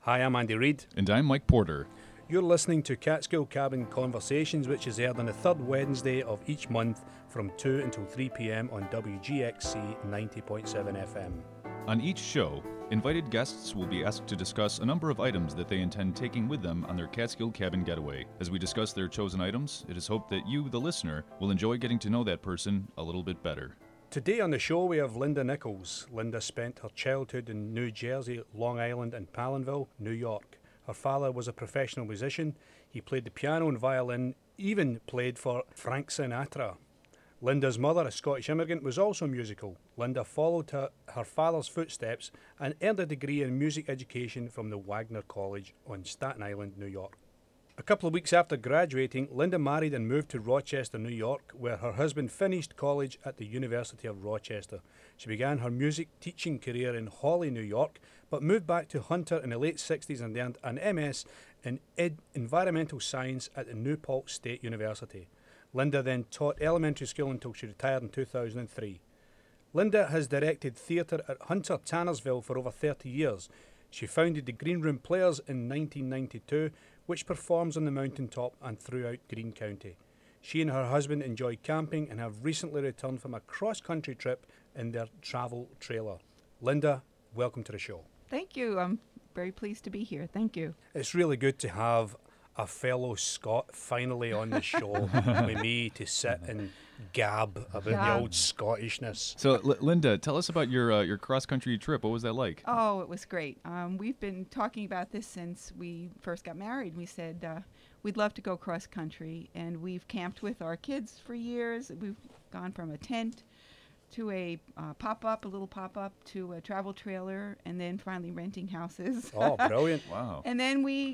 Hi, I'm Andy Reid. And I'm Mike Porter. You're listening to Catskill Cabin Conversations, which is aired on the third Wednesday of each month from 2 until 3 p.m. on WGXC 90.7 FM. On each show, invited guests will be asked to discuss a number of items that they intend taking with them on their Catskill Cabin getaway. As we discuss their chosen items, it is hoped that you, the listener, will enjoy getting to know that person a little bit better. Today on the show we have Linda Nichols. Linda spent her childhood in New Jersey, Long Island and Palinville, New York. Her father was a professional musician. He played the piano and violin, even played for Frank Sinatra. Linda's mother, a Scottish immigrant, was also musical. Linda followed her father's footsteps and earned a degree in music education from the Wagner College on Staten Island, New York. A couple of weeks after graduating, Linda married and moved to Rochester, New York, where her husband finished college at the University of Rochester. She began her music teaching career in Hawley, New York, but moved back to Hunter in the late 60s and earned an MS in Environmental Science at the New Paltz State University. Linda then taught elementary school until she retired in 2003. Linda has directed theatre at Hunter Tannersville for over 30 years. She founded the Green Room Players in 1992, which performs on the mountaintop and throughout Greene County. She and her husband enjoy camping and have recently returned from a cross-country trip in their travel trailer. Linda, welcome to the show. Thank you. I'm very pleased to be here. Thank you. It's really good to have a fellow Scot finally on the show with me to sit and gab about the old Scottishness. So, Linda, tell us about your cross-country trip. What was that like? Oh, it was great. We've been talking about this since we first got married. We said we'd love to go cross-country, and we've camped with our kids for years. We've gone from a tent to a little pop-up, to a travel trailer, and then finally renting houses. Oh, brilliant. Wow. And then we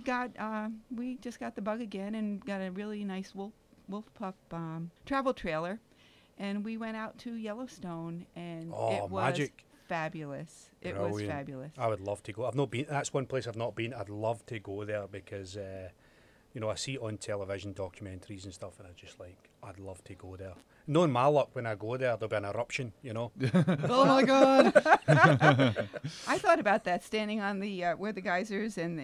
just got the bug again and got a really nice Wolf Pup travel trailer, and we went out to Yellowstone, and it was magic. Fabulous. Brilliant. It was fabulous. I would love to go. I've not been. That's one place I've not been. I'd love to go there because, I see it on television documentaries and stuff, and I'd love to go there. Knowing my luck, when I go there, there'll be an eruption, Oh my God! I thought about that, standing on the where the geysers and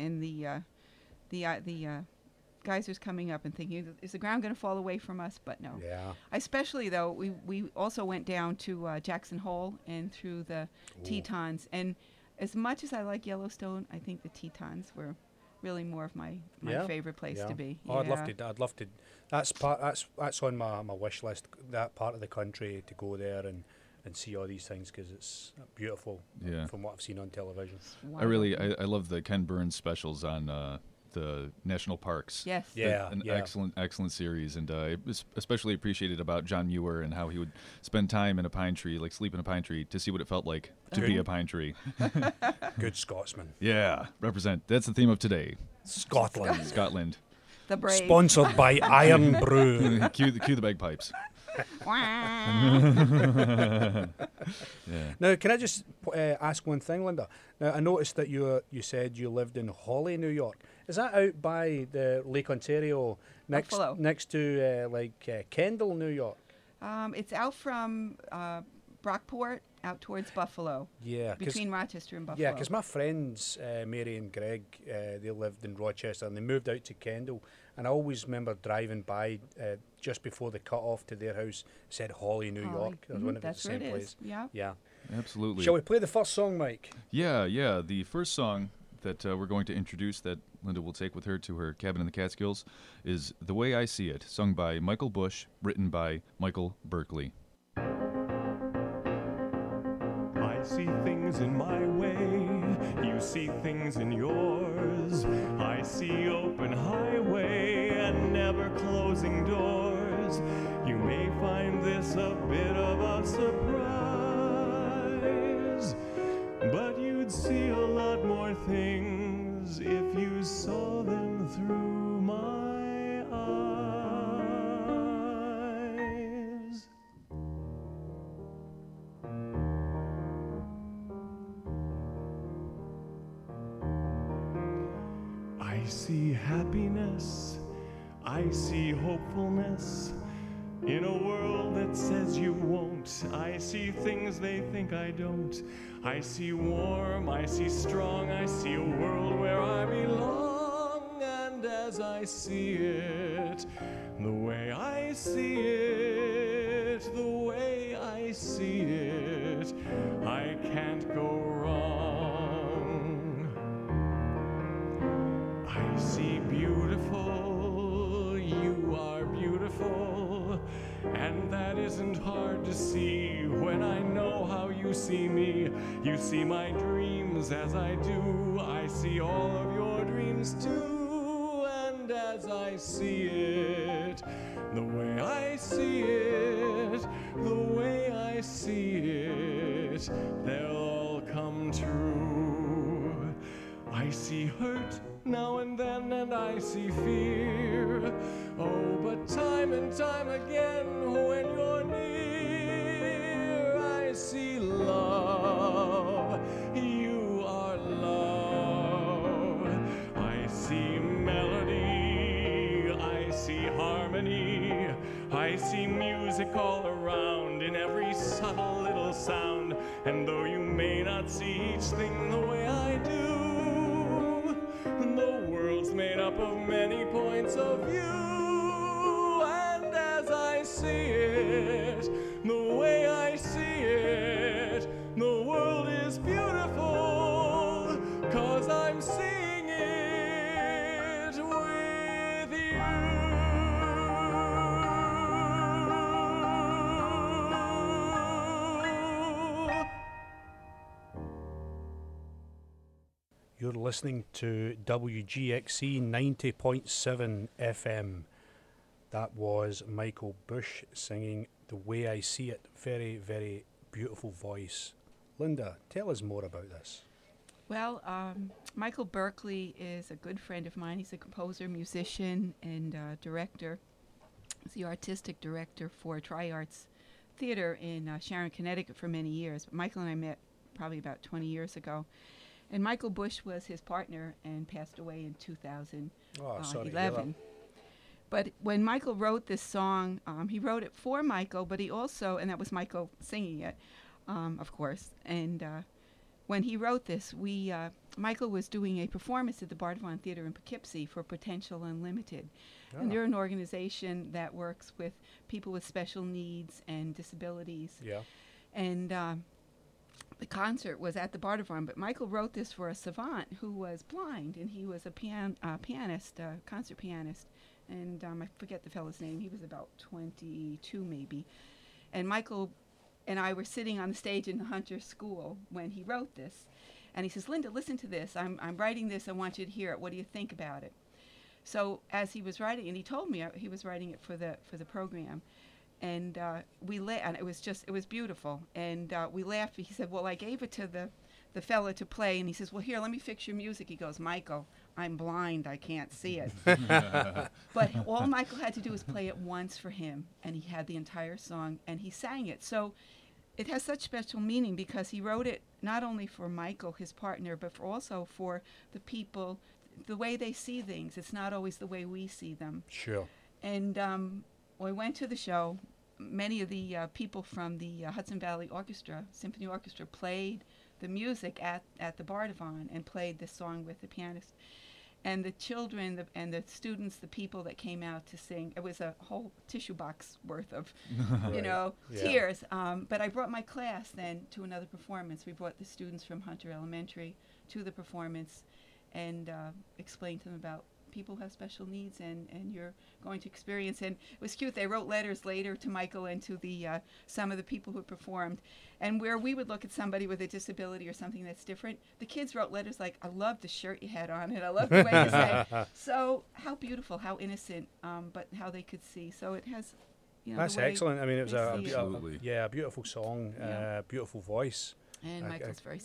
the geysers coming up, and thinking, is the ground going to fall away from us? But no. Yeah. Especially though, we also went down to Jackson Hole and through the Tetons, and as much as I like Yellowstone, I think the Tetons were really more of my favorite place to be. Oh, I'd love to. That's on my wish list. That part of the country, to go there and see all these things, because it's beautiful. Yeah. From what I've seen on television. I love the Ken Burns specials on the national parks. Yes. Yeah. Excellent series, and I especially appreciated about John Muir and how he would spend time in a pine tree, like sleep in a pine tree, to see what it felt like to be a pine tree. Good Scotsman. Yeah, represent. That's the theme of today. Scotland. The brave. Sponsored by Iron Brew. Cue the bagpipes. Yeah. Now, can I just ask one thing, Linda? Now, I noticed that you said you lived in Hawley, New York. Is that out by the Lake Ontario, next to Kendall, New York? It's out from Brockport out towards Buffalo. Yeah. Between Rochester and Buffalo. Yeah, because my friends, Mary and Greg, they lived in Rochester and they moved out to Kendall. And I always remember driving by just before the cut-off to their house, it said Hawley, New York. I was wondering if it's the same place. Yeah. Absolutely. Shall we play the first song, Mike? Yeah. The first song that we're going to introduce, that Linda will take with her to her cabin in the Catskills, is The Way I See It, sung by Michael Bush, written by Michael Berkeley. I see things in my way, you see things in yours. I see open highway and never closing doors. You may find this a bit of a surprise, but you'd see a lot more things if you saw them through my eyes. I see happiness, I see hopefulness, In a world that says you won't, I see things they think I don't. I see warm, I see strong, I see a world where I belong. And as I see it, the way I see it, the way I see it, I can't go wrong. I see beautiful, you are beautiful, and that isn't hard to see when I know how you see me. You see my dreams as I do, I see all of your dreams too, and as I see it, the way I see it, the way I see it, they'll all come true. I see hurt now and then, and I see fear. Oh, but time and time again, when you're near, I see love. You are love. I see melody. I see harmony. I see music all around in every subtle little sound. And though you may not see each thing the way I do, the world's made up of many points of view, and as I see it, the way I see it, the world is beautiful, 'cause I'm seeing it with you. You're listening to WGXC 90.7 FM. That was Michael Bush singing The Way I See It. Very, very beautiful voice. Linda, tell us more about this. Well, Michael Berkeley is a good friend of mine. He's a composer, musician, and director. He's the artistic director for Tri-Arts Theater in Sharon, Connecticut for many years. But Michael and I met probably about 20 years ago. And Michael Bush was his partner and passed away in 2011. Sorry to hear that. But when Michael wrote this song, he wrote it for Michael, but he also, and that was Michael singing it, of course. And when he wrote this, Michael was doing a performance at the Bardavon Theater in Poughkeepsie for Potential Unlimited. And they're an organization that works with people with special needs and disabilities. Yeah. And the concert was at the Bardavon, but Michael wrote this for a savant who was blind, and he was a pianist, concert pianist. And I forget the fellow's name. He was about 22 maybe. And Michael and I were sitting on the stage in the Hunter School when he wrote this. And he says, Linda, listen to this. I'm writing this. I want you to hear it. What do you think about it? So as he was writing, and he told me he was writing it for the program. And and it was beautiful. And we laughed. He said, well, I gave it to the fella to play. And he says, well, here, let me fix your music. He goes, Michael, I'm blind. I can't see it. But all Michael had to do was play it once for him. And he had the entire song, and he sang it. So it has such special meaning because he wrote it not only for Michael, his partner, but also for the people, the way they see things. It's not always the way we see them. Sure. And we went to the show. Many of the people from the Hudson Valley Orchestra, Symphony Orchestra, played the music at the Bardavon and played this song with the pianist. And the children and the students, the people that came out to sing, it was a whole tissue box worth of, tears. But I brought my class then to another performance. We brought the students from Hunter Elementary to the performance and explained to them about people who have special needs and you're going to experience. And it was cute. They wrote letters later to Michael and to the some of the people who performed. And where we would look at somebody with a disability or something that's different, the kids wrote letters like, I love the shirt you had on and I love the way you sang. So how beautiful, how innocent, but how they could see. So it has, That's excellent. I mean, it was a beautiful song, beautiful voice. And Michael's very,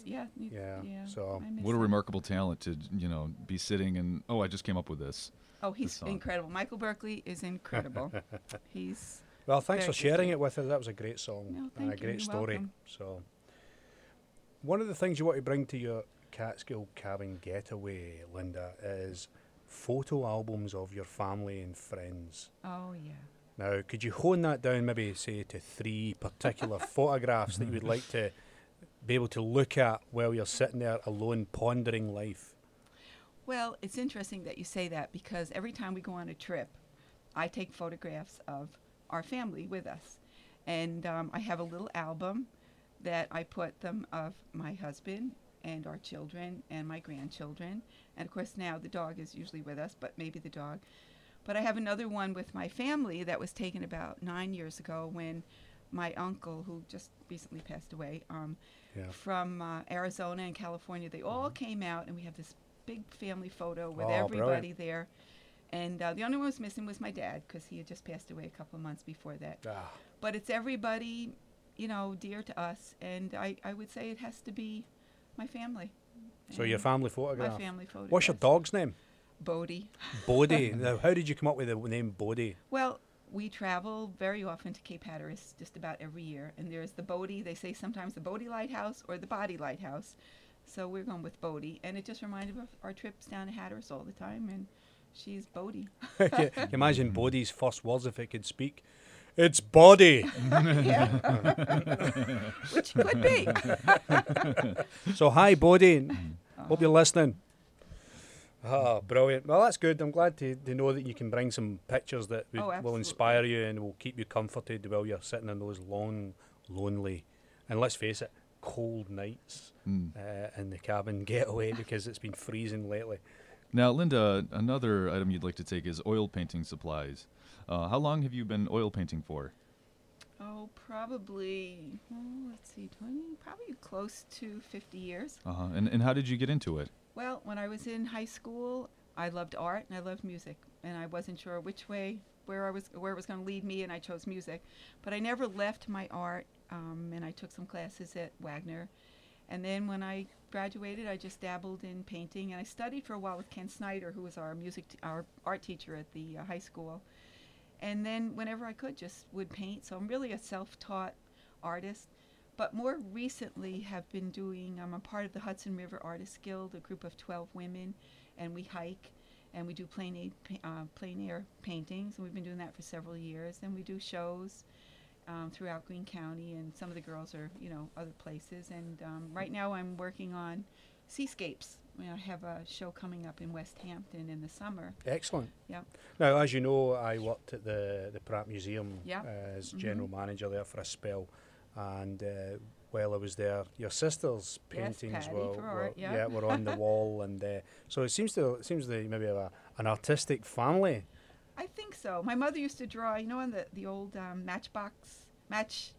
So what a remarkable talent to, be sitting and, I just came up with this. Oh, he's incredible. Michael Berkeley is incredible. He's well, thanks for sharing it with us. That was a great song and a great You're story. welcome. So, one of the things you want to bring to your Catskill Cabin getaway, Linda, is photo albums of your family and friends. Oh, yeah. Now, could you hone that down, maybe say to 3 particular photographs that you would like to be able to look at while you're sitting there alone pondering life? Well, it's interesting that you say that, because every time we go on a trip, I take photographs of our family with us. And I have a little album that I put them of my husband and our children and my grandchildren. And of course now the dog is usually with us, but maybe the dog. But I have another one with my family that was taken about 9 years ago when my uncle, who just recently passed away, from Arizona and California, they all came out, and we have this big family photo with everybody there. And the only one who was missing was my dad, because he had just passed away a couple of months before that. But it's everybody, you know, dear to us, and I would say it has to be my family. So your family photograph. My family photograph. What's your dog's name? Bodie. Bodie. Now, how did you come up with the name Bodie? Well, we travel very often to Cape Hatteras just about every year, and there's the Bodie. They say sometimes the Bodie Lighthouse or the Body Lighthouse. So we're going with Bodie, and it just reminded of our trips down to Hatteras all the time, and she's Bodie. Can you imagine Bodie's first words if it could speak? It's body. Which could be. So hi, Bodie. Hope you're listening. Oh, brilliant. Well, that's good. I'm glad to know that you can bring some pictures that will inspire you and will keep you comforted while you're sitting in those long, lonely, and let's face it, cold nights in the cabin getaway, because it's been freezing lately. Now, Linda, another item you'd like to take is oil painting supplies. How long have you been oil painting for? Oh, probably, let's see, probably close to 50 years. And how did you get into it? Well, when I was in high school, I loved art and I loved music, and I wasn't sure where it was going to lead me, and I chose music. But I never left my art, and I took some classes at Wagner. And then when I graduated, I just dabbled in painting, and I studied for a while with Ken Snyder, who was our art teacher at the high school. And then whenever I could, just would paint. So I'm really a self-taught artist. But more recently have been I'm a part of the Hudson River Artists Guild, a group of 12 women, and we hike, and we do plein air paintings, and we've been doing that for several years. And we do shows throughout Greene County, and some of the girls are, other places. And right now I'm working on seascapes. I have a show coming up in West Hampton in the summer. Excellent. Yeah. Now, as you know, I worked at the Pratt Museum as general manager there for a spell. And while I was there, your sister's paintings were on the wall, and so it seems to maybe have an artistic family. I think so. My mother used to draw, on the old matchbox, match.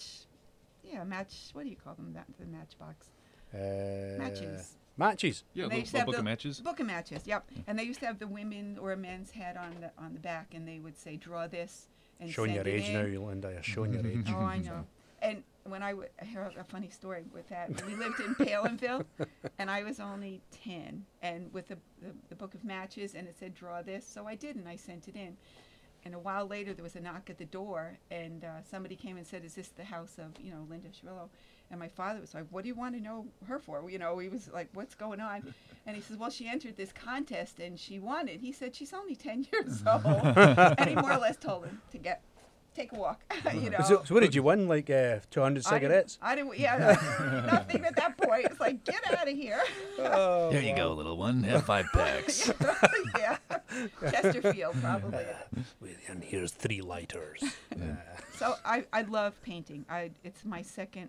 What do you call them? The matchbox. Matches. Matches. Yeah, book of matches. Book of matches. Yep. And they used to have the women or a man's head on the back, and they would say, "Draw this," and showing send your it age in. now, Linda. You're showing your age. Oh, I know. And when I hear a funny story with that, we lived in Palinville, and I was only 10, and with the book of matches, and it said, "Draw this," so I did, and I sent it in. And a while later, there was a knock at the door, and somebody came and said, "Is this the house of, Linda Chirillo?" And my father was like, "What do you want to know her for?" He was like, "What's going on?" And he says, "Well, she entered this contest, and she won it." He said, "She's only 10 years old." And he more or less told him to take a walk, So what did you win, like 200 cigarettes? I didn't, nothing at that point. It's like, get out of here. Oh, there you go, little one. Have 5 packs. Yeah. Chesterfield, probably. And here's 3 lighters. So I love painting. It's my second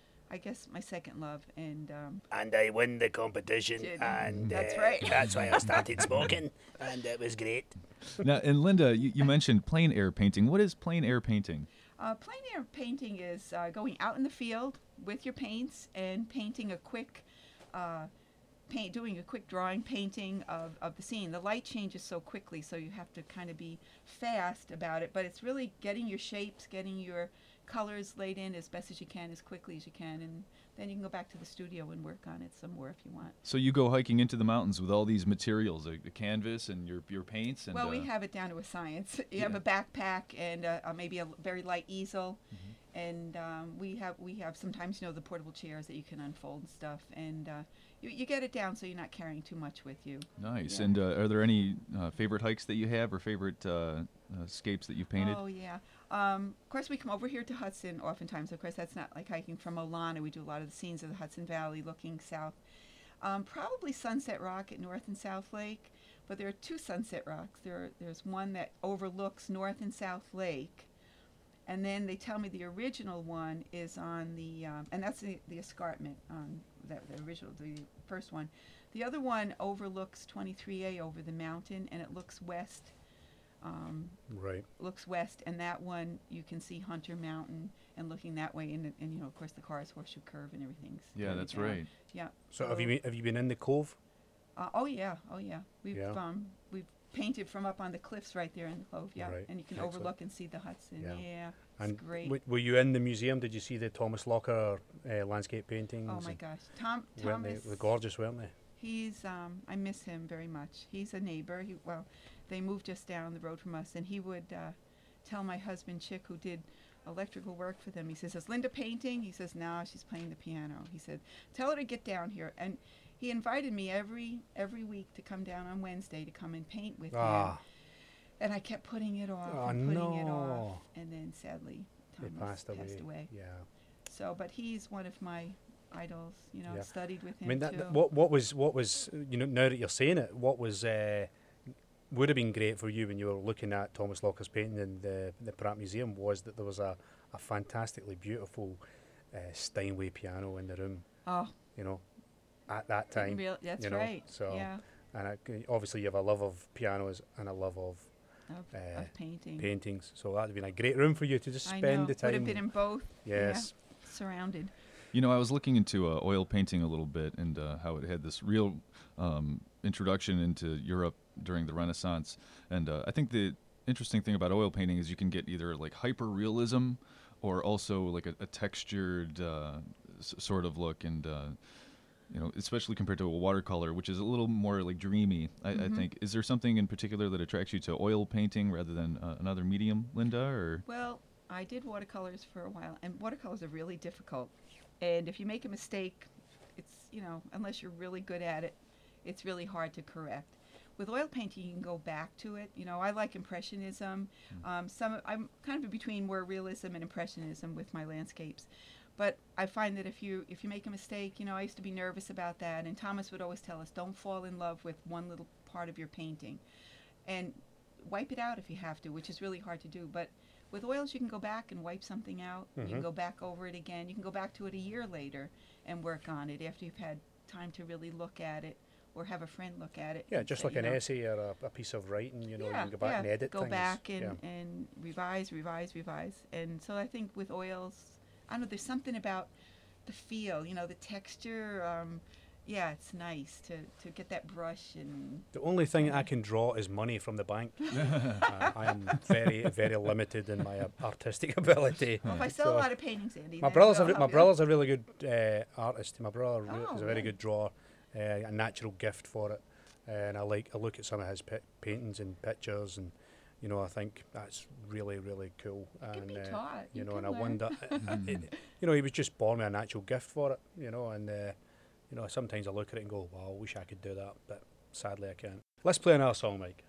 love, and I win the competition, and that's right. That's why I started smoking, and it was great. Now, and Linda, you mentioned plein air painting. What is plein air painting? Plein air painting is going out in the field with your paints and painting a quick doing a quick drawing painting of the scene. The light changes so quickly, so you have to kind of be fast about it, but it's really getting your shapes, getting your colors laid in as best as you can, as quickly as you can, and then you can go back to the studio and work on it some more if you want. So you go hiking into the mountains with all these materials, the canvas and your paints? And well, we have it down to a science. You have a backpack and maybe a very light easel, And we have sometimes, the portable chairs that you can unfold and stuff, and you get it down so you're not carrying too much with you. Nice. Yeah. And are there any favorite hikes that you have, or favorite scapes that you've painted? Oh yeah. Of course, we come over here to Hudson oftentimes. Of course, that's not like hiking from Olana. We do a lot of the scenes of the Hudson Valley looking south. Probably Sunset Rock at North and South Lake, but there are two Sunset Rocks. There's one that overlooks North and South Lake, and then they tell me the original one is on the, and that's the escarpment, the first one. The other one overlooks 23A over the mountain, and it looks west. Right. Looks west, and that one you can see Hunter Mountain, and looking that way, and of course the Cars Horseshoe Curve and everything's. Yeah, really that's down. right. Yeah. So have you been in the cove? Oh yeah. We've Yeah. we've painted from up on the cliffs right there in the cove. Yeah, Right. and you can Excellent. overlook and see the Hudson. Yeah. Yeah, And it's great. were you in the museum? Did you see the Thomas Locker landscape paintings? Oh my And gosh, weren't they, Thomas. they're gorgeous, weren't they? He's I miss him very much. He's a neighbor. They moved just down the road from us, and he would tell my husband Chick, who did electrical work for them. He says, "Is Linda painting?" He says, "No, she's playing the piano." He said, "Tell her to get down here." And he invited me every week to come down on Wednesday to come and paint with him. And I kept putting it off and putting it off, and then sadly They Thomas passed away. Yeah. So, but he's one of my idols. Yeah. Studied with him I mean, too. what was now that you're saying it, what was would have been great for you when you were looking at Thomas Locker's painting in the Pratt Museum was that there was a fantastically beautiful Steinway piano in the room. Oh, At that time. that's you know, right. so- yeah, And obviously you have a love of pianos and a love of of painting. paintings. So that would have been a great room for you to just I spend know. the time. Would have been in both. Yes. Yeah, surrounded. I was looking into oil painting a little bit and how it had this real introduction into Europe during the Renaissance. And I think the interesting thing about oil painting is you can get either like hyper realism or also like a textured sort of look, and especially compared to a watercolor, which is a little more like dreamy. I think. Is there something in particular that attracts you to oil painting rather than another medium, Linda? Or Well, I did watercolors for a while, and watercolors are really difficult. And if you make a mistake, it's unless you're really good at it, it's really hard to correct. With oil painting, you can go back to it. I like Impressionism. I'm kind of in between more realism and Impressionism with my landscapes. But I find that if you make a mistake, I used to be nervous about that. And Thomas would always tell us, don't fall in love with one little part of your painting, and wipe it out if you have to, which is really hard to do. But with oils, you can go back and wipe something out. You can go back over it again. You can go back to it a year later and work on it after you've had time to really look at it, or have a friend look at it. Yeah, and just say, like an essay or a piece of writing, you can go back and edit go things. back and, Yeah. and revise. And so I think with oils, I don't know, there's something about the feel, the texture. It's nice to get that brush. And The only thing I can draw is money from the bank. I am very, very limited in my artistic ability. well, if I sell a lot of paintings, Andy, My then brother's I'll my help you. brother's a really good artist. My brother Oh, is a very really? good drawer, a natural gift for it, and I look at some of his paintings and pictures, and I think that's really, really cool. It can And be taught. You and can I learn. wonder, he was just born with a natural gift for it, and sometimes I look at it and go, wow, I wish I could do that, but sadly I can't. Let's play another song, Mike.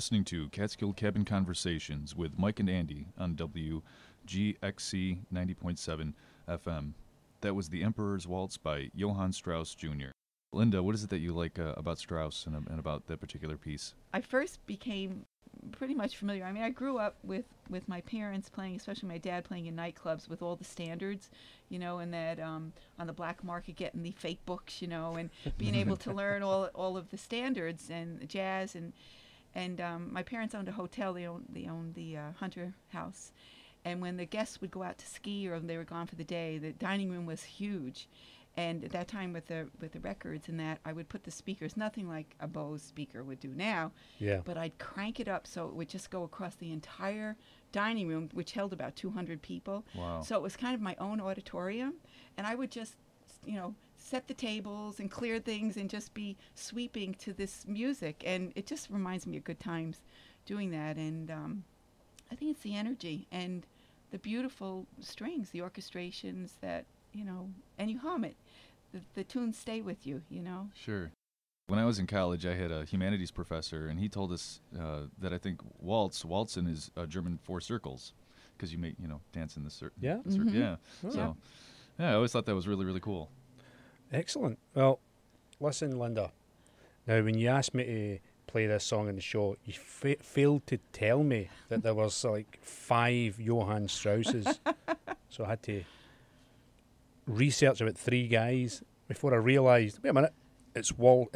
listening to Catskill Cabin Conversations with Mike and Andy on WGXC 90.7 FM. That was The Emperor's Waltz by Johann Strauss Jr. Linda, what is it that you like about Strauss and about that particular piece? I first became pretty much familiar. I mean, I grew up with my parents playing, especially my dad playing in nightclubs with all the standards, you know, and that on the black market getting the fake books, you know, and being able to learn all of the standards and jazz and my parents owned a hotel. They owned the Hunter House, and when the guests would go out to ski or they were gone for the day, the dining room was huge. And at that time, with the records and that, I would put the speakers, nothing like a Bose speaker would do now, but I'd crank it up so it would just go across the entire dining room, which held about 200 people. Wow. So it was kind of my own auditorium, and I would just, you know, set the tables and clear things and just be sweeping to this music. And it just reminds me of good times doing that. And I think it's the energy and the beautiful strings, the orchestrations that, you know, and you hum it. The tunes stay with you, you know. Sure. When I was in college, I had a humanities professor, and he told us that I think waltzen is German 4 circles, because you make, you know, dance in the circle. Yeah? Yeah. Oh. So, yeah, I always thought that was really, really cool. Excellent. Well, listen, Linda. Now, when you asked me to play this song in the show, you failed to tell me that there was like 5 Johann Strausses. So I had to research about 3 guys before I realised, wait a minute, it's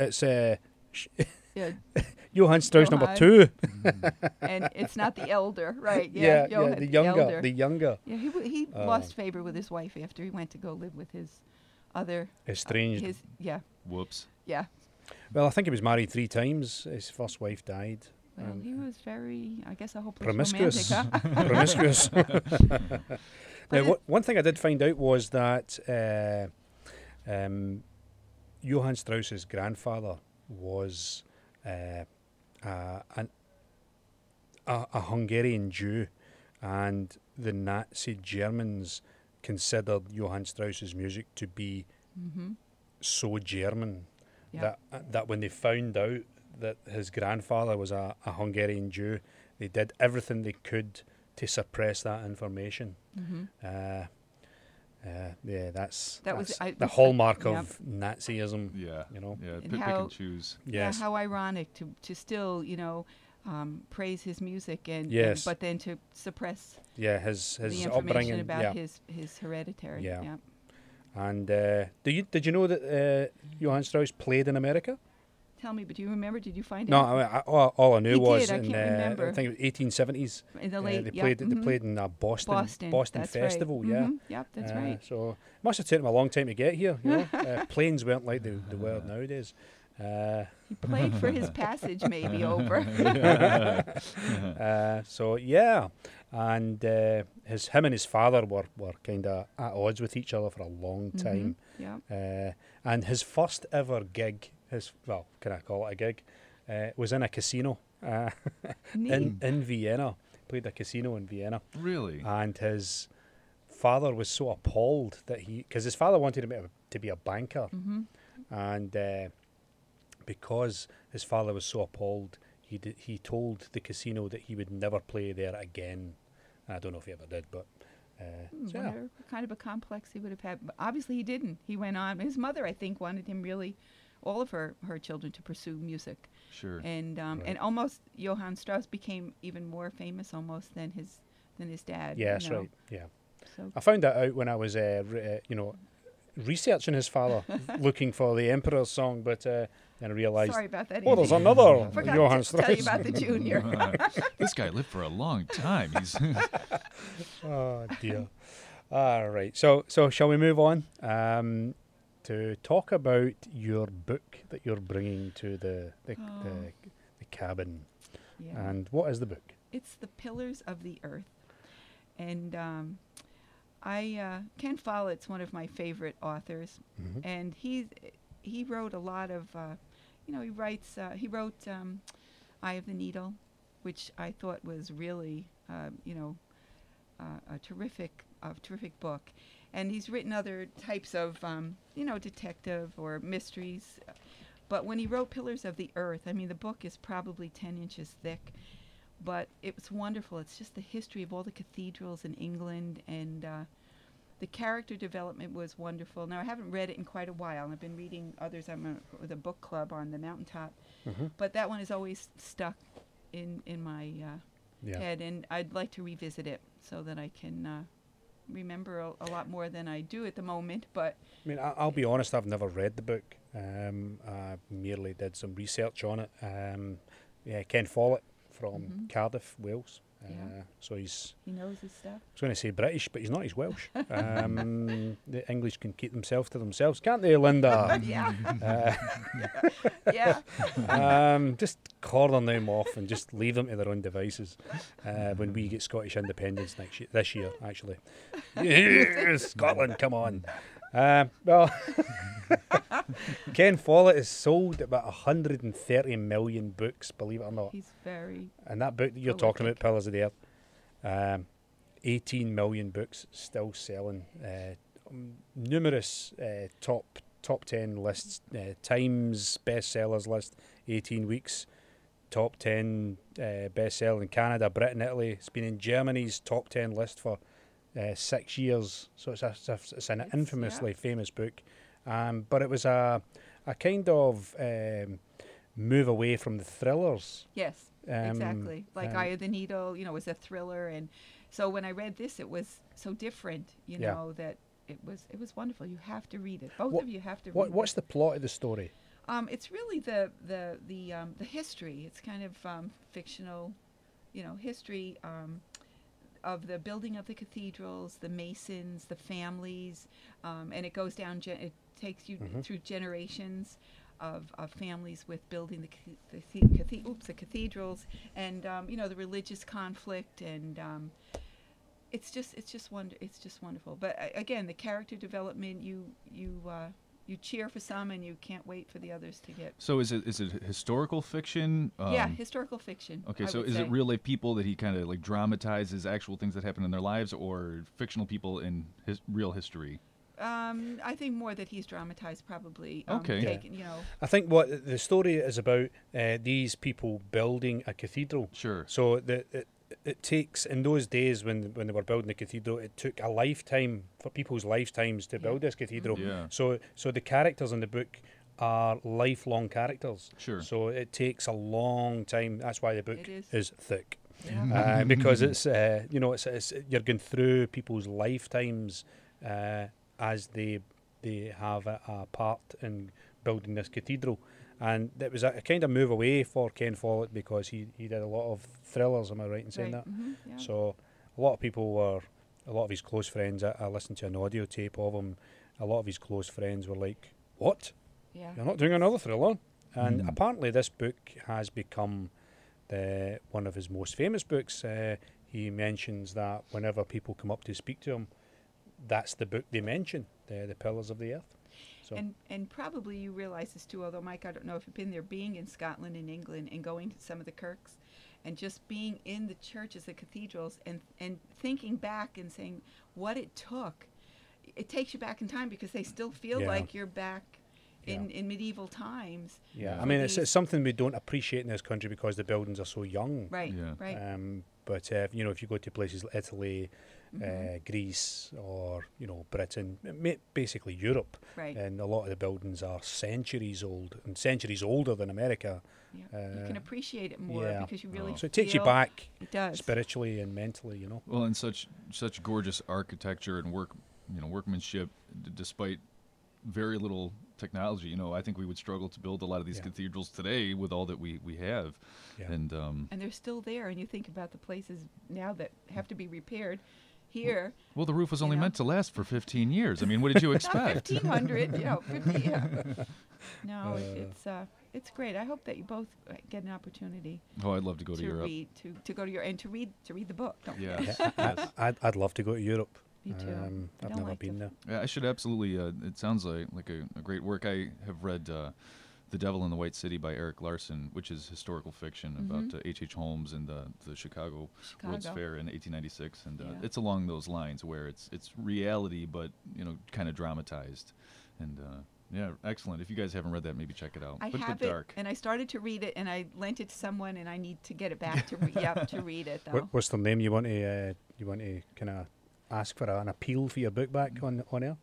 Yeah. Johann Strauss Johann. number 2. And it's not the elder, right? Yeah, Johann, the younger, elder. the younger. Yeah, he lost favor with his wife after he went to go live with his other Estranged. Whoops. Yeah. Well, I think he was married 3 times. His first wife died. Well, he was very, I guess, a hopeless Promiscuous. romantic, huh? Promiscuous. Now, one thing I did find out was that Johann Strauss's grandfather was a Hungarian Jew, and the Nazi Germans considered Johann Strauss's music to be so German that when they found out that his grandfather was a Hungarian Jew, they did everything they could to suppress that information. Yeah, that's the hallmark of Nazism. Yeah. You know. Yeah. And Pick how- and choose. Yes. Yeah, how ironic to still, you know, praise his music and but then to suppress Yeah, his the information upbringing. about his hereditary. Yeah. And did you know that Johann Strauss played in America? Tell me, but do you remember? Did you find No, out? all I knew He was did, I in can't remember. I think it was 1870s. In the late, they played mhm. they played in Boston that's Festival. right. Yeah. Mhm. Yep, that's right. So it must have taken him a long time to get here. You know, planes weren't like the world nowadays. He played for his passage maybe over. So yeah, and him and his father were kind of at odds with each other for a long time. Yeah. And his first ever gig, can I call it a gig? Was in a casino in Vienna. Played a casino in Vienna. Really? And his father was so appalled that because his father wanted him to be a banker, and because his father was so appalled, he told the casino that he would never play there again. I don't know if he ever did, but so yeah. Wonder what kind of a complex he would have had. But obviously he didn't. He went on. His mother, I think, wanted him really, all of her children to pursue music. Sure. And and almost Johann Strauss became even more famous almost than his dad. Yeah, you that's know. right. Yeah. So I found that out when I was, researching his father, looking for the Emperor's Song, but then I realised, sorry about that. oh, there's Andy. another Forgot Johann to tell you Strauss. about the junior. This guy lived for a long time. He's Oh dear. All right. So shall we move on to talk about your book that you're bringing to the cabin? Yeah. And what is the book? It's The Pillars of the Earth. And Ken Follett's one of my favorite authors. Mm-hmm. And he wrote a lot of, he wrote Eye of the Needle, which I thought was really, a terrific book. And he's written other types of, detective or mysteries. But when he wrote Pillars of the Earth, I mean, the book is probably 10 inches thick, but it was wonderful. It's just the history of all the cathedrals in England, and the character development was wonderful. Now, I haven't read it in quite a while. I've been reading others. I'm with a book club on the mountaintop, but that one is always stuck in my head, and I'd like to revisit it so that I can remember a lot more than I do at the moment. But I mean, I'll be honest, I've never read the book. I merely did some research on it. Ken Follett from Cardiff, Wales. So he knows his stuff. I was going to say British, but he's not. He's Welsh. The English can keep themselves to themselves, can't they, Linda? Just cordon them off and just leave them to their own devices when we get Scottish independence this year, actually. Scotland, come on. Well, Ken Follett has sold about 130 million books, believe it or not. He's very And that book that you're talking about, Pillars of the Earth, 18 million books still selling. Numerous top 10 lists, Times bestsellers list, 18 weeks, top 10 bestseller in Canada, Britain, Italy. It's been in Germany's top 10 list for 6 years, so it's an infamously famous book, but it was a kind of move away from the thrillers. Yes, exactly. Like Eye of the Needle, was a thriller, and so when I read this, it was so different. Know that it was wonderful. You have to read it. Both of you have to read it. What's the plot of the story? It's really the history. It's kind of fictional, history. Of the building of the cathedrals, the masons, the families, and it goes down. It takes you through generations of families with building the cathedrals, and the religious conflict, and it's just wonderful. But again, the character development, you cheer for some, and you can't wait for the others to get. So is it historical fiction? Historical fiction. Okay, so is it real life people that he kind of like dramatizes actual things that happen in their lives, or fictional people in real history? I think more that he's dramatized, probably. Okay. I think what the story is about, these people building a cathedral. Sure. So it takes, in those days when they were building the cathedral, it took a lifetime for people's lifetimes to build this cathedral. Yeah. So the characters in the book are lifelong characters. Sure. So it takes a long time. That's why the book is thick. Yeah. Because it's it's you're going through people's lifetimes as they have a part in building this cathedral. And it was a kind of move away for Ken Follett because he did a lot of thrillers, am I right in saying that? Yeah. So a lot of his close friends, I listened to an audio tape of him, a lot of his close friends were like, what? Yeah. You're not doing another thriller? And apparently this book has become one of his most famous books. He mentions that whenever people come up to speak to him, that's the book they mention, the Pillars of the Earth. So. And probably you realize this too, although Mike, I don't know if you've been there, being in Scotland and England and going to some of the kirks and just being in the churches, the cathedrals, and thinking back and saying what it took. It takes you back in time because they still feel like you're back in medieval times. Yeah, I mean, it's something we don't appreciate in this country because the buildings are so young. Right, right. But if you go to places like Italy, Greece, or Britain, basically Europe, and a lot of the buildings are centuries old and centuries older than America. Yeah. You can appreciate it more because you really. So it takes you back. It does. Spiritually and mentally, Well, and such gorgeous architecture and workmanship, despite very little technology. I think we would struggle to build a lot of these cathedrals today with all that we have. Yeah. And they're still there, and you think about the places now that have to be repaired. Here. Well, the roof was only meant to last for 15 years. I mean, what did you expect? 1,500, 50, yeah. No, it's great. I hope that you both get an opportunity. Oh, I'd love to go to Europe. To go to Europe and to read the book. Yes. I'd love to go to Europe. Me too. I've never been there. Yeah, I should absolutely. It sounds like a great work. I have read The Devil in the White City by Eric Larson, which is historical fiction about H.H. Holmes and the Chicago World's Fair in 1896, and it's along those lines where it's reality, but kind of dramatized, and Yeah, excellent. If you guys haven't read that, maybe check it out. I But have bit it, dark. and I started to read it, and I lent it to someone, and I need to get it back to to read it though. What's the name you want to kind of ask for an appeal for your book back on air?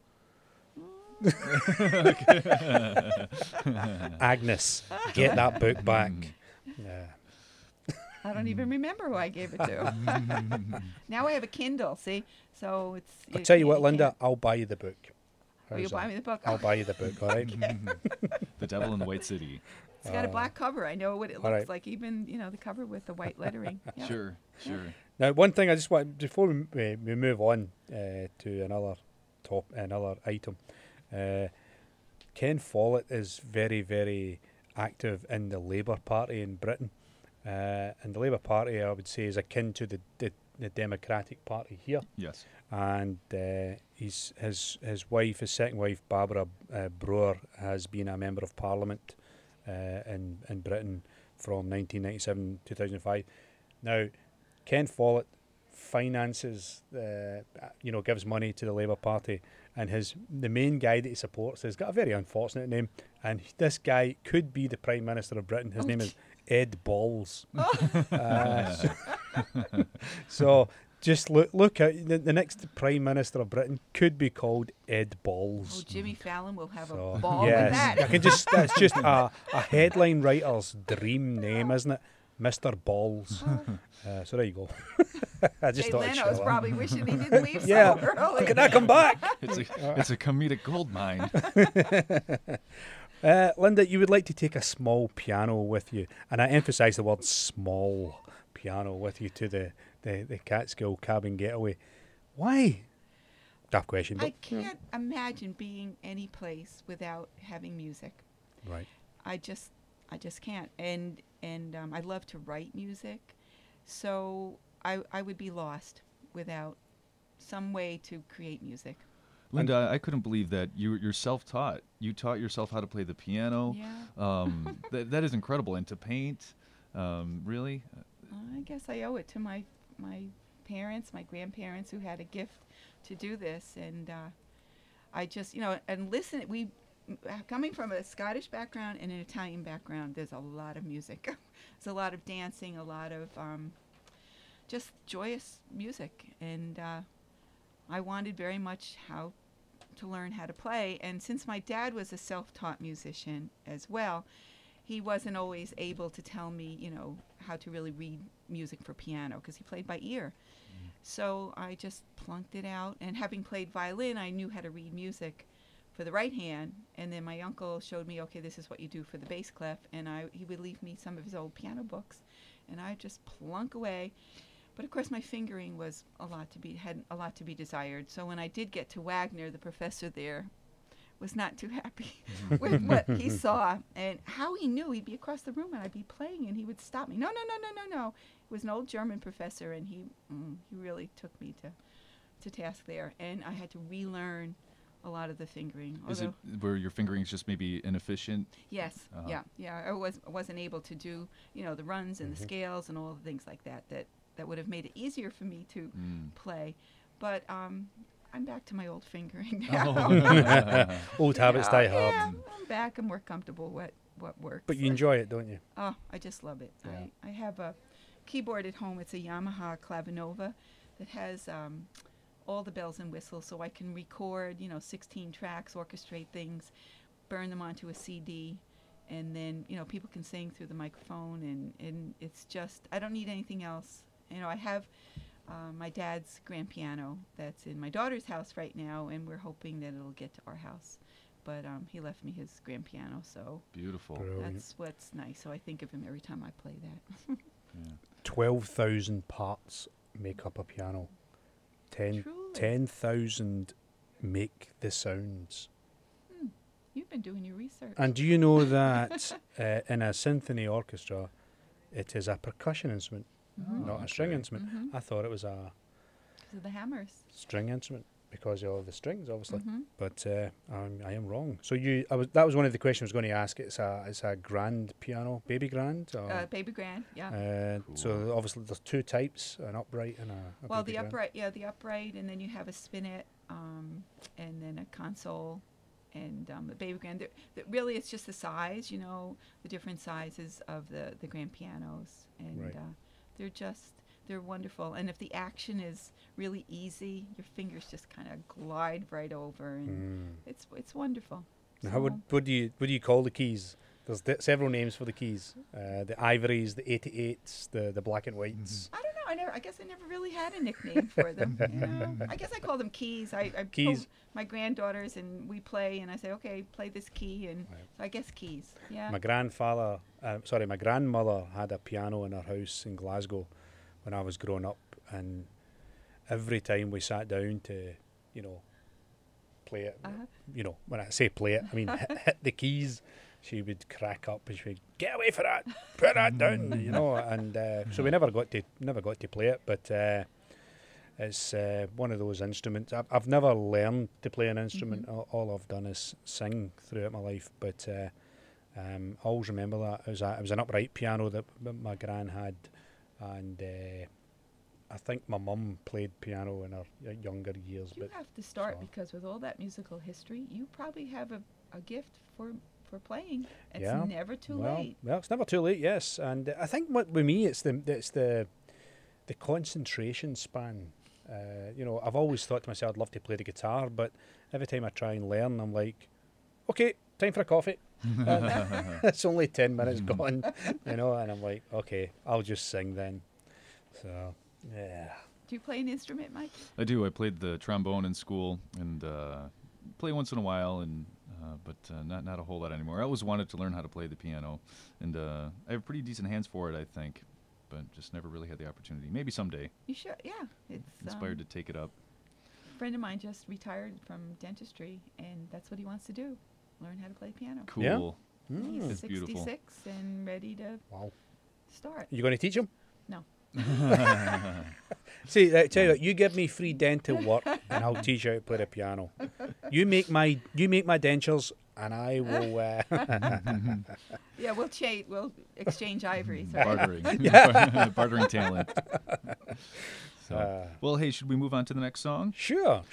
Agnes, get that book back. Yeah. I don't even remember who I gave it to. Now I have a Kindle. See, so it's. I'll you tell you can't- what, you Linda, can't- I'll buy you the book. Will you How's buy that? me the book? I'll buy you the book, all right? The Devil in the White City. It's got a black cover. I know what it looks right. like. Even the cover with the white lettering. Yeah. Sure. Now, one thing I just want before we move on to another item. Ken Follett is very, very active in the Labour Party in Britain, and the Labour Party, I would say, is akin to the Democratic Party here. Yes. And his wife, his second wife, Barbara Brewer, has been a member of Parliament in Britain from 1997 to 2005. Now, Ken Follett finances, gives money to the Labour Party, and the main guy that he supports has got a very unfortunate name, and this guy could be the Prime Minister of Britain. His name is Ed Balls. So just look at the next Prime Minister of Britain could be called Ed Oh, Balls. Jimmy Fallon will have So, a ball yes, with that. I can just that's just a headline writer's dream name, isn't it? Mr. Balls. So there you go. I just Jay thought I'd Leno is share probably wishing he didn't leave Yeah. so early. Can I come back? It's a comedic gold mine. Linda, you would like to take a small piano with you, and I emphasise the word small piano with you to the Catskill Cabin Getaway. Why? Tough question, but I can't imagine being any place without having music. right. I just can't. And I love to write music, so I would be lost without some way to create music. Linda, I couldn't believe that you're self-taught. You taught yourself how to play the piano. Yeah. That is incredible. And to paint, really? I guess I owe it to my parents, my grandparents, who had a gift to do this, and I just and listen. Coming from a Scottish background and an Italian background, there's a lot of music. There's a lot of dancing, a lot of just joyous music, and I wanted very much how to learn how to play. And since my dad was a self-taught musician as well, he wasn't always able to tell me, how to really read music for piano because he played by ear. So I just plunked it out. And having played violin, I knew how to read music for the right hand. And then my uncle showed me, okay, this is what you do for the bass clef. And he would leave me some of his old piano books, and I just plunk away. But of course, my fingering had a lot to be desired. So when I did get to Wagner, the professor there was not too happy with what he saw and how he knew. He'd be across the room and I'd be playing, and he would stop me. No. It was an old German professor, and he really took me to task there, and I had to relearn a lot of the fingering. Is it where your fingering's just maybe inefficient? Yes. Yeah. I wasn't able to do the runs and the scales and all the things like that would have made it easier for me to play. But I'm back to my old fingering now. Old habits die hard. Yeah, I'm back. I'm more comfortable what works. But you enjoy it, don't you? Oh, I just love it. Yeah. I have a keyboard at home. It's a Yamaha Clavinova that has all the bells and whistles, so I can record 16 tracks, orchestrate things, burn them onto a CD, and then people can sing through the microphone, and it's just, I don't need anything else. I have my dad's grand piano that's in my daughter's house right now, and we're hoping that it'll get to our house. But he left me his grand piano, so Beautiful. Brilliant. that's what's nice. So I think of him every time I play that. 12,000 parts make up a piano. Truly. 10,000 make the sounds. You've been doing your research. And do you know that in a symphony orchestra, it is a percussion instrument, not a string instrument? I thought it was a Because of the hammers. string instrument because of the strings, obviously. Mhm. But I am wrong. So that was one of the questions I was going to ask. It's a grand piano, baby grand. Or, Baby grand, yeah. So obviously there's two types, an upright and a Well, baby the grand. upright, the upright, and then you have a spinet, and then a console, and the baby grand. Really, it's just the size, the different sizes of the grand pianos, and Right. they're wonderful. And if the action is really easy, your fingers just kind of glide right over, and it's wonderful. Now, So, what do you call the keys? There's several names for the keys. The ivories, the 88s, the black and whites. I don't know. I guess I never really had a nickname for them. I guess I call them keys. I Keys. pull my granddaughters and we play, and I say, okay, play this key, and Right. so I guess keys. Yeah. My grandmother had a piano in her house in Glasgow when I was growing up, and every time we sat down to, play it, Uh-huh. when I say play it, I mean hit the keys, she would crack up and she would get away for that, put that down, and so we never got to play it, but it's one of those instruments. I've never learned to play an instrument. All I've done is sing throughout my life, but I always remember that it was an upright piano that my gran had, and I think my mum played piano in her younger years. You but have to start so- because with all that musical history, you probably have a gift for playing. It's Yeah. never too well, late. Well, it's never too late. Yes, and I think with me, it's the concentration span. I've always thought to myself, I'd love to play the guitar, but every time I try and learn, I'm like, okay, time for a coffee. It's only 10 minutes gone, and I'm like, okay, I'll just sing then. So, yeah. Do you play an instrument, Mike? I do. I played the trombone in school and play once in a while, but not a whole lot anymore. I always wanted to learn how to play the piano, and I have pretty decent hands for it, I think, but just never really had the opportunity. Maybe someday. You should. Yeah. It's Inspired to take it up. a friend of mine just retired from dentistry, and that's what he wants to do: learn how to play piano. Cool. He's That's beautiful. 66 and ready to Wow. start. You going to teach him? No. See, tell you what, you give me free dental work, and I'll teach you how to play the piano. You make my dentures, and I will. Yeah, we'll exchange ivories. Right? Bartering. Bartering talent. So, Uh, well, hey, should we move on to the next song? Sure.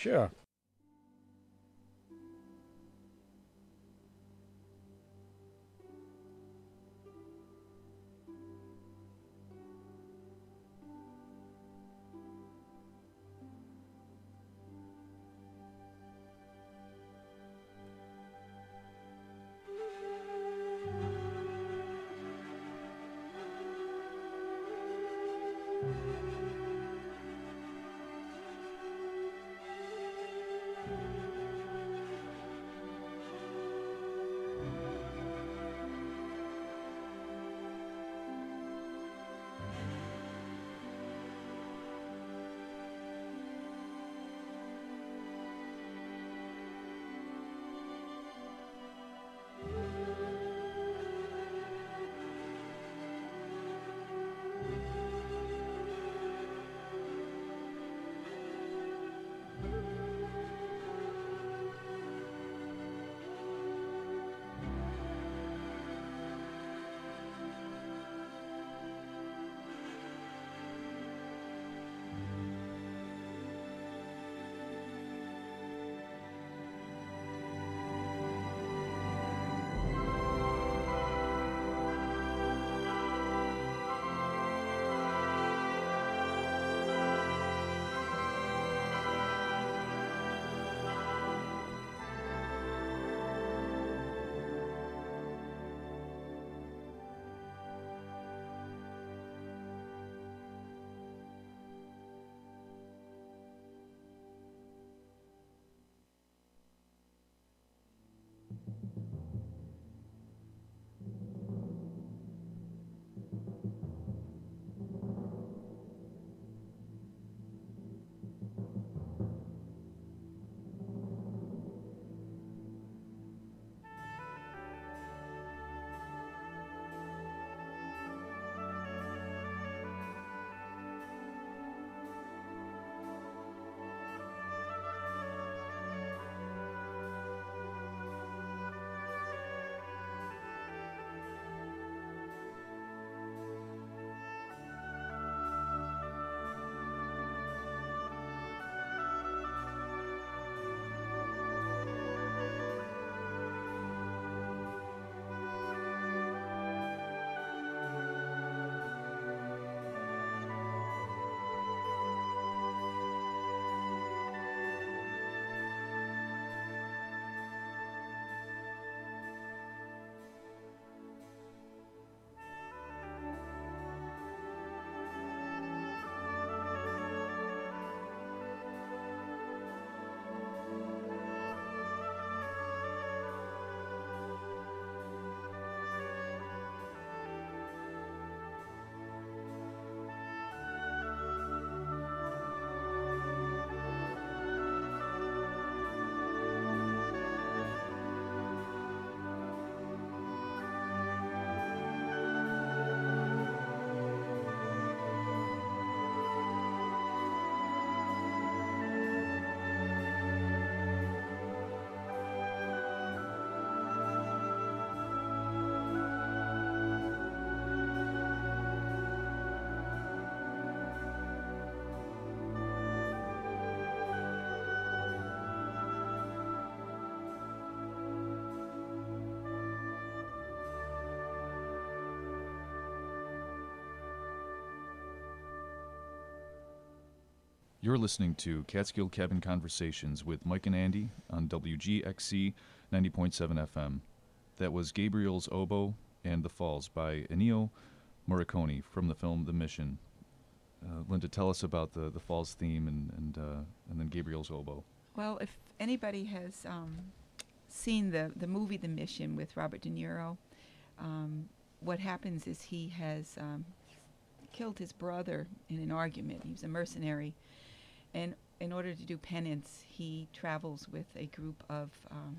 You're listening to Catskill Cabin Conversations with Mike and Andy on WGXC 90.7 FM. That was Gabriel's Oboe and The Falls by Ennio Morricone from the film The Mission. Linda, tell us about the Falls theme and then Gabriel's Oboe. Well, if anybody has seen the movie The Mission with Robert De Niro, what happens is he has killed his brother in an argument. He was a mercenary. And in order to do penance, he travels with a group of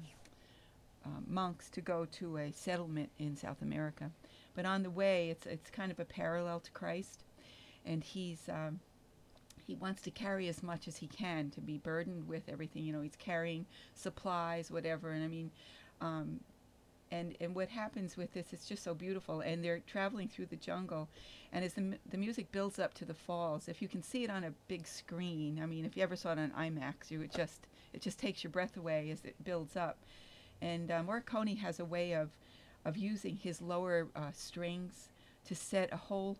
monks to go to a settlement in South America. But on the way, it's kind of a parallel to Christ, and he wants to carry as much as he can, to be burdened with everything. You know, he's carrying supplies, whatever. And I mean, and what happens with this, it's just so beautiful. And they're traveling through the jungle, and as the music builds up to the falls, if you can see it on a big screen, I mean, if you ever saw it on IMAX, it just takes your breath away as it builds up. And Morricone has a way of using his lower strings to set a whole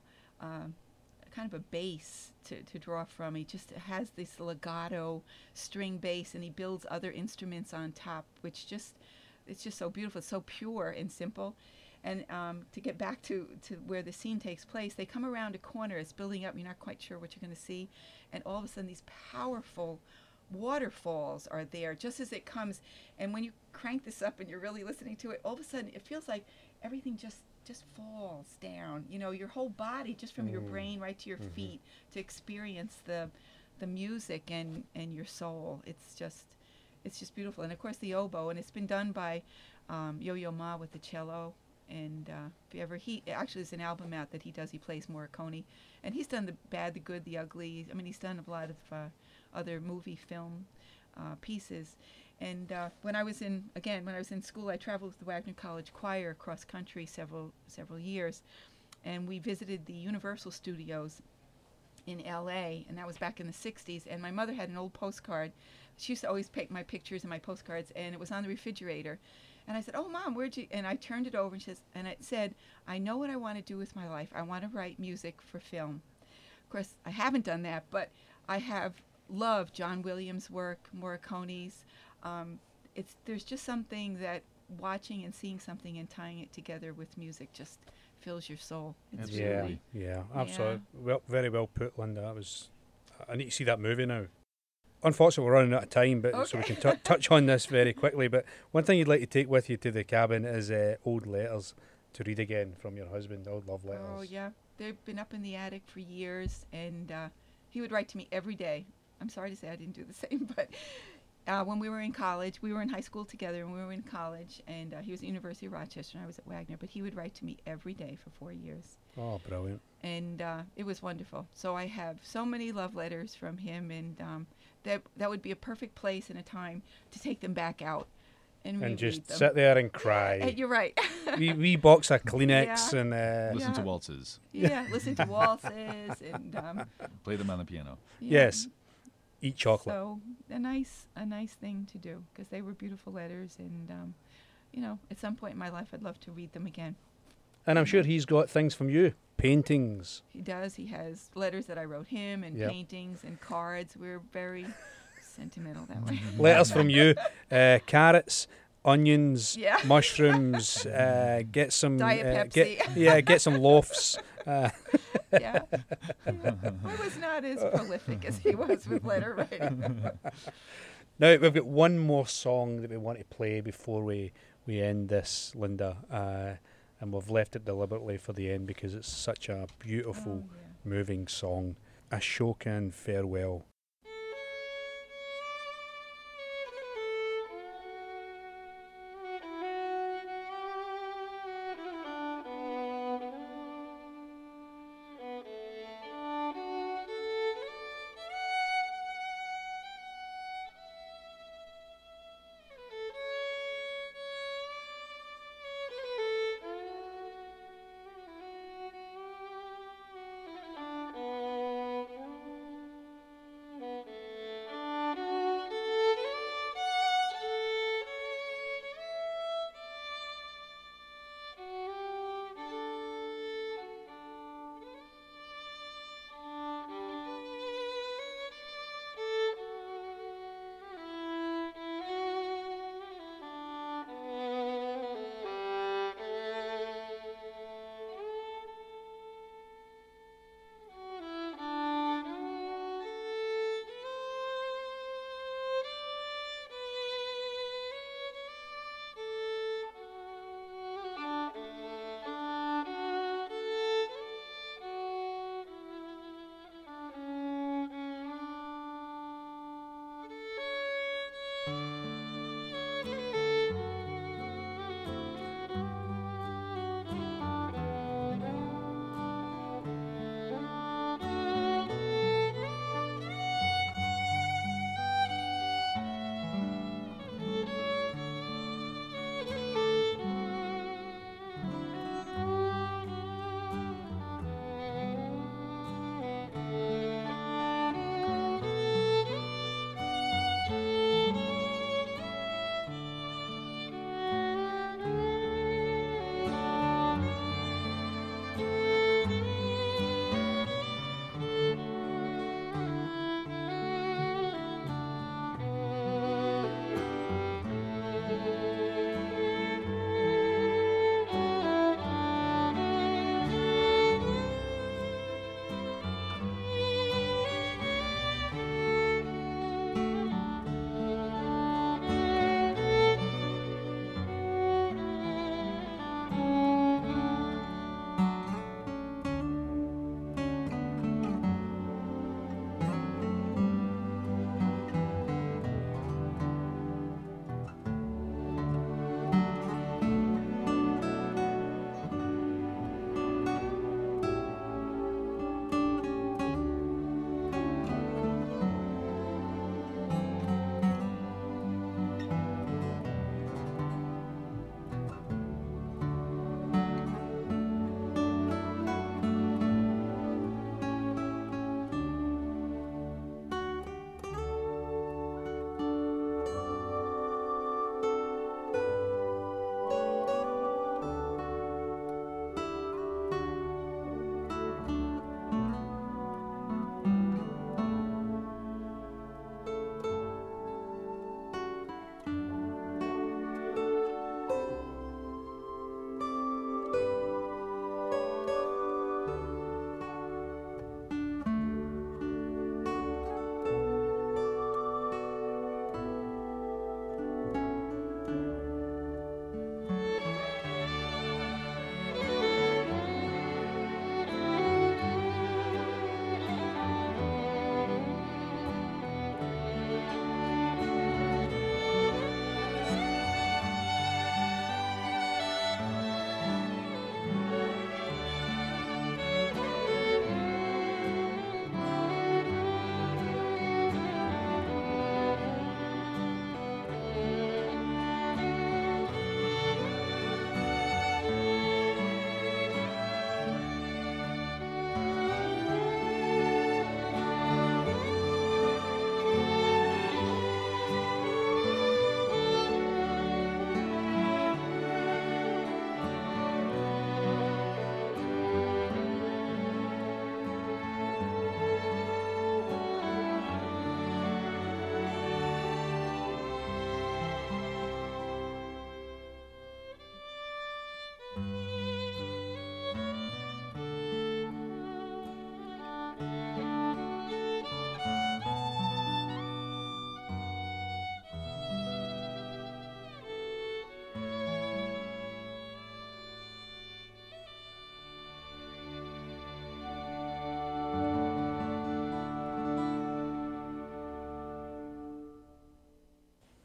kind of a bass to draw from. He just has this legato string bass, and he builds other instruments on top, which it's just so beautiful. It's so pure and simple. And to get back to where the scene takes place, they come around a corner. It's building up. You're not quite sure what you're going to see. And all of a sudden, these powerful waterfalls are there just as it comes. And when you crank this up and you're really listening to it, all of a sudden, it feels like everything just falls down. You know, your whole body, just from your brain right to your feet, to experience the music and your soul. It's just beautiful. And of course the oboe, and it's been done by Yo-Yo Ma with the cello. And if you ever, there's an album out that he does. He plays Morricone, and he's done the bad, the good, the ugly. I mean, he's done a lot of other movie film pieces. And when I was in school, I traveled with the Wagner College Choir across country several years, and we visited the Universal Studios in L.A., and that was back in the 60s. And my mother had an old postcard. She used to always pick my pictures and my postcards, and it was on the refrigerator. And I said, "Oh, Mom, where'd you?" And I turned it over, and it said, "I know what I want to do with my life. I want to write music for film." Of course, I haven't done that, but I have loved John Williams' work, Morricone's. There's just something that watching and seeing something and tying it together with music just fills your soul. It's Absolutely. Yeah, absolutely. Well, very well put, Linda. I need to see that movie now. Unfortunately, we're running out of time, but so we can touch on this very quickly. But one thing you'd like to take with you to the cabin is old letters to read again from your husband, old love letters. Oh, yeah. They've been up in the attic for years, and he would write to me every day. I'm sorry to say I didn't do the same, but when we were in college, we were in high school together, and we were in college, and he was at the University of Rochester, and I was at Wagner, but he would write to me every day for 4 years. Oh, brilliant. And it was wonderful. So I have so many love letters from him, and that would be a perfect place and a time to take them back out and reread just them. sit there and cry. You're right. wee box of Kleenex and listen to waltzes. Yeah, listen to waltzes and Play them on the piano. yes, eat chocolate. So a nice thing to do, because they were beautiful letters, and at some point in my life, I'd love to read them again. And I'm sure he's got things from you, paintings. He does. He has letters that I wrote him, and paintings and cards. We're very sentimental that way. Letters from you, carrots, onions, Yeah. mushrooms. Get some Diet Pepsi. get some loaves. Yeah. I was not as prolific as he was with letter writing. Now we've got one more song that we want to play before we end this, Linda. And we've left it deliberately for the end because it's such a beautiful, moving song. Ashokan Farewell.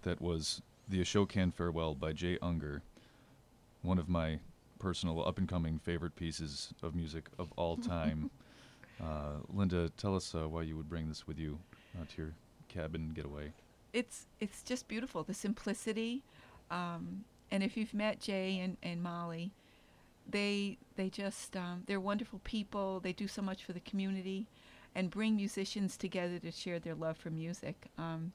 That was the Ashokan Farewell by Jay Unger, one of my personal up-and-coming favorite pieces of music of all time. Linda, tell us why you would bring this with you to your cabin getaway. It's just beautiful, the simplicity. And if you've met Jay and Molly, they just they're wonderful people. They do so much for the community and bring musicians together to share their love for music.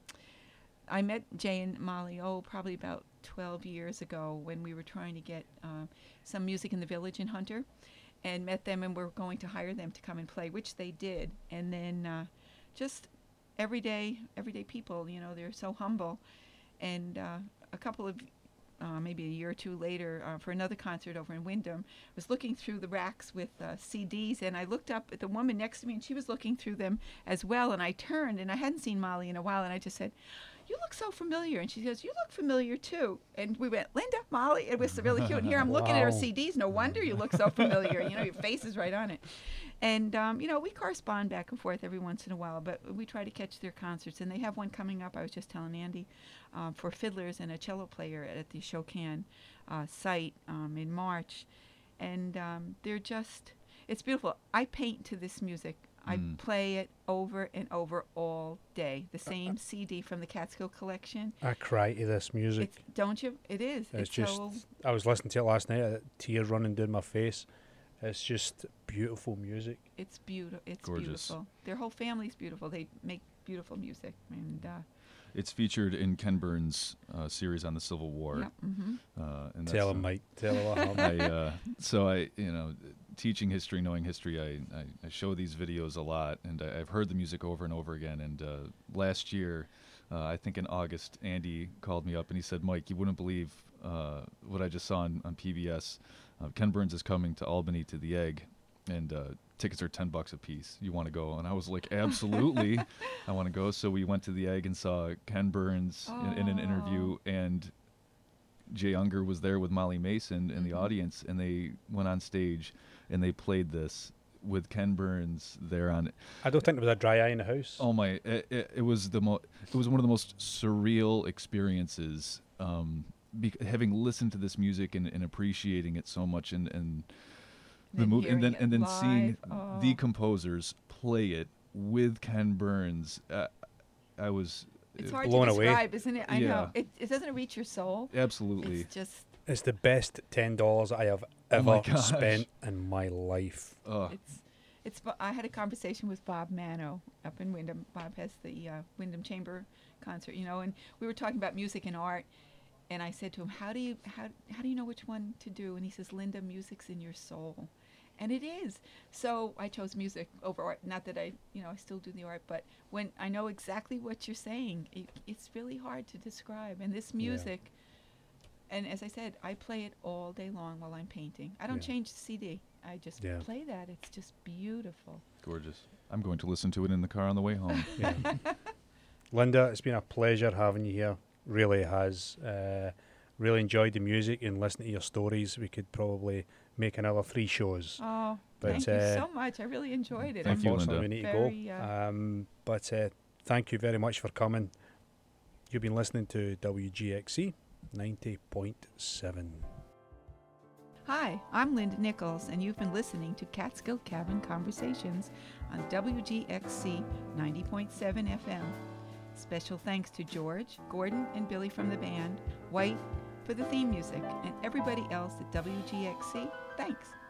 I met Jay and Molly, probably about 12 years ago when we were trying to get some music in the village in Hunter, and met them and were going to hire them to come and play, which they did. And then just everyday people, they're so humble. And a couple of maybe a year or two later, for another concert over in Wyndham, I was looking through the racks with CDs, and I looked up at the woman next to me, and she was looking through them as well. And I turned, and I hadn't seen Molly in a while, and I just said, "You look so familiar." And she goes, "You look familiar too." And we went, "Linda, Molly." It was really cute. And here I'm looking at her CDs. No wonder you look so familiar. Your face is right on it. And we correspond back and forth every once in a while, but we try to catch their concerts. And they have one coming up, I was just telling Andy, for fiddlers and a cello player at the Ashokan site in March. And it's beautiful. I paint to this music. I play it over and over all day. The same CD from the Catskill collection. I cry to this music. Don't you? It is. It's just, I was listening to it last night, tears running down my face. It's just beautiful music. It's beautiful. It's gorgeous. Beautiful. Their whole family's beautiful. They make beautiful music. And it's featured in Ken Burns' series on the Civil War. Yep. Mm-hmm. And Tell him, Mike. Tell him what happened. Teaching history, knowing history, I show these videos a lot, and I've heard the music over and over again. And last year, I think in August, Andy called me up and he said, "Mike, you wouldn't believe what I just saw on PBS. Ken Burns is coming to Albany to the Egg, and tickets are $10 a piece. You want to go?" And I was like, "Absolutely, I want to go." So we went to the Egg and saw Ken Burns in an interview, and Jay Unger was there with Molly Mason in the audience, and they went on stage and they played this with Ken Burns there on it. I don't think there was a dry eye in the house. Oh my! It was it was one of the most surreal experiences. Having listened to this music and appreciating it so much, and the movie, and then seeing the composers play it with Ken Burns, I was. It's hard blown to describe, away. Isn't it? I know. It doesn't reach your soul. Absolutely. It's the best $10 I have ever spent in my life. I had a conversation with Bob Mano up in Wyndham. Bob has the Wyndham Chamber concert, and we were talking about music and art. And I said to him, how do you know which one to do? And he says, "Linda, music's in your soul." And it is. So I chose music over art. Not that I still do the art, but when I know exactly what you're saying, it's really hard to describe. And this music, and as I said, I play it all day long while I'm painting. I don't change the CD. I just play that. It's just beautiful. Gorgeous. I'm going to listen to it in the car on the way home. Yeah. Linda, it's been a pleasure having you here. Really has. Really enjoyed the music and listening to your stories. We could probably make another 3 shows. Oh, thank you so much. I really enjoyed it. Thank you, Unfortunately, Linda. we need to go. But thank you very much for coming. You've been listening to WGXC 90.7. Hi, I'm Linda Nichols, and you've been listening to Catskill Cabin Conversations on WGXC 90.7 FM. Special thanks to George, Gordon, and Billy from the band, White for the theme music, and everybody else at WGXC. Thanks.